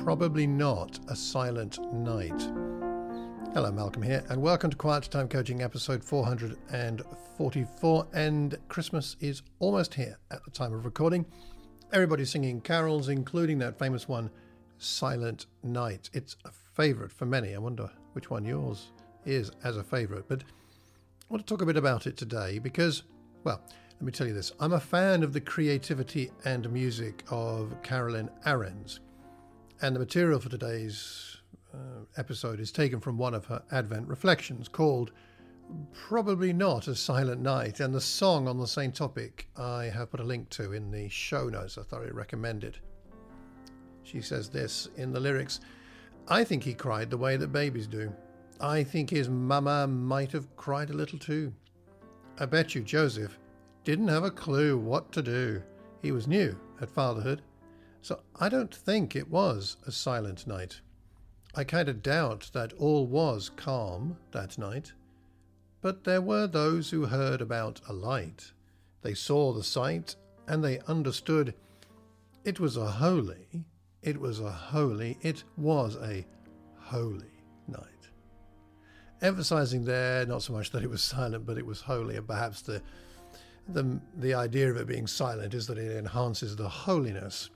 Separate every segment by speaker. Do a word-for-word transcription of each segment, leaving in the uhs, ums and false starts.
Speaker 1: Probably Not a Silent Night. Hello, Malcolm here, and welcome to Quiet Time Coaching episode four hundred forty-four. And Christmas is almost here at the time of recording. Everybody's singing carols, including that famous one, Silent Night. It's a favourite for many. I wonder which one yours is as a favourite. But I want to talk a bit about it today because, well, let me tell you this. I'm a fan of the creativity and music of Carolyn Arends. And the material for today's uh, episode is taken from one of her Advent reflections called Probably Not a Silent Night. And the song on the same topic I have put a link to in the show notes. I thoroughly recommend it. She says this in the lyrics: I think he cried the way that babies do. I think his mama might have cried a little too. I bet you Joseph didn't have a clue what to do. He was new at fatherhood, so I don't think it was a silent night. I kind of doubt that all was calm that night. But there were those who heard about a light. They saw the sight and they understood it was a holy, it was a holy, it was a holy night. Emphasizing there not so much that it was silent, but it was holy, and perhaps the The, the idea of it being silent is that it enhances the holiness.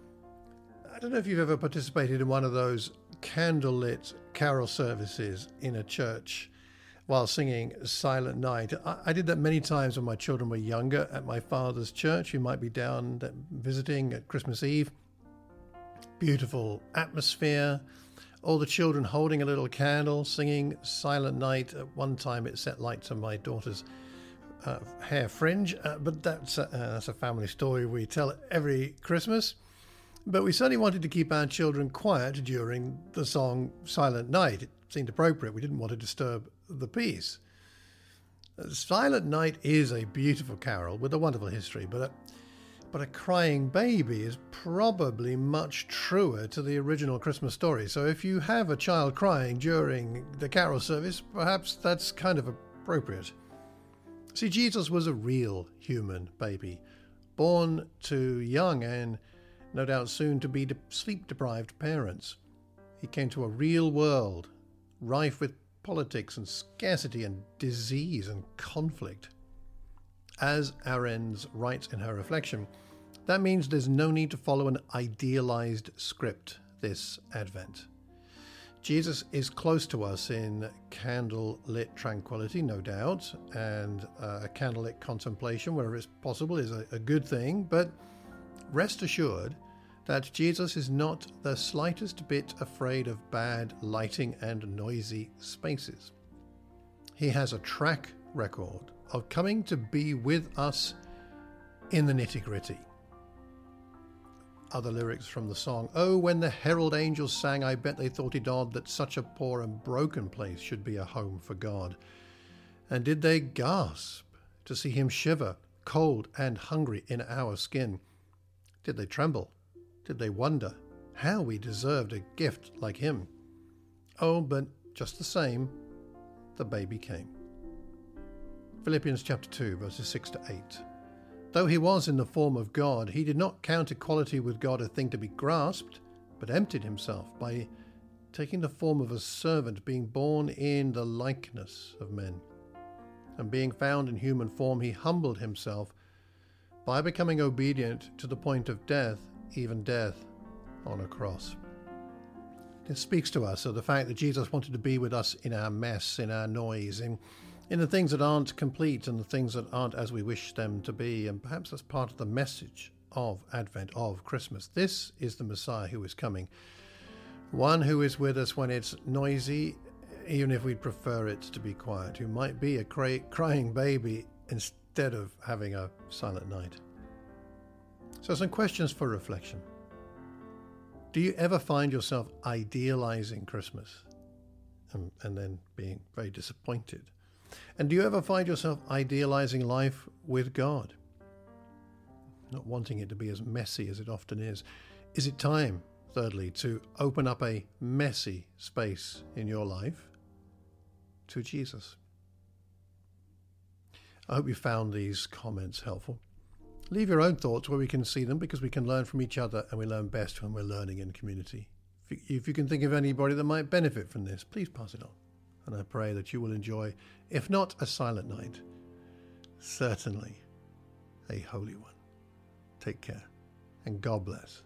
Speaker 1: I don't know if you've ever participated in one of those candlelit carol services in a church while singing Silent Night. I, I did that many times when my children were younger at my father's church. We might be down visiting at Christmas Eve. Beautiful atmosphere. All the children holding a little candle, singing Silent Night. At one time it set light to my daughter's Uh, hair fringe, uh, but that's a, uh, that's a family story we tell every Christmas. But we certainly wanted to keep our children quiet during the song Silent Night. It seemed appropriate. We didn't want to disturb the peace. Uh, Silent Night is a beautiful carol with a wonderful history, but a, but a crying baby is probably much truer to the original Christmas story. So if you have a child crying during the carol service, perhaps that's kind of appropriate. See, Jesus was a real human baby, born to young and no doubt soon to be de- sleep-deprived parents. He came to a real world, rife with politics and scarcity and disease and conflict. As Arends writes in her reflection, that means there's no need to follow an idealized script this Advent. Jesus is close to us in candle-lit tranquility, no doubt, and uh, a candlelit contemplation, wherever it's possible, is a, a good thing. But rest assured that Jesus is not the slightest bit afraid of bad lighting and noisy spaces. He has a track record of coming to be with us in the nitty-gritty. Other lyrics from the song: oh, when the herald angels sang, I bet they thought it odd that such a poor and broken place should be a home for God. And did they gasp to see him shiver, cold and hungry in our skin? Did they tremble? Did they wonder how we deserved a gift like him? Oh, but just the same, the baby came. Philippians chapter two, verses six to eight. Though he was in the form of God, he did not count equality with God a thing to be grasped, but emptied himself by taking the form of a servant, being born in the likeness of men. And being found in human form, he humbled himself by becoming obedient to the point of death, even death on a cross. This speaks to us of the fact that Jesus wanted to be with us in our mess, in our noise, in in the things that aren't complete and the things that aren't as we wish them to be. And perhaps that's part of the message of Advent, of Christmas. This is the Messiah who is coming. One who is with us when it's noisy, even if we'd prefer it to be quiet, who might be a cry- crying baby instead of having a silent night. So some questions for reflection. Do you ever find yourself idealizing Christmas and, and then being very disappointed? And do you ever find yourself idealizing life with God? Not wanting it to be as messy as it often is. Is it time, thirdly, to open up a messy space in your life to Jesus? I hope you found these comments helpful. Leave your own thoughts where we can see them, because we can learn from each other, and we learn best when we're learning in community. If you, if you can think of anybody that might benefit from this, please pass it on. And I pray that you will enjoy, if not a silent night, certainly a holy one. Take care, and God bless.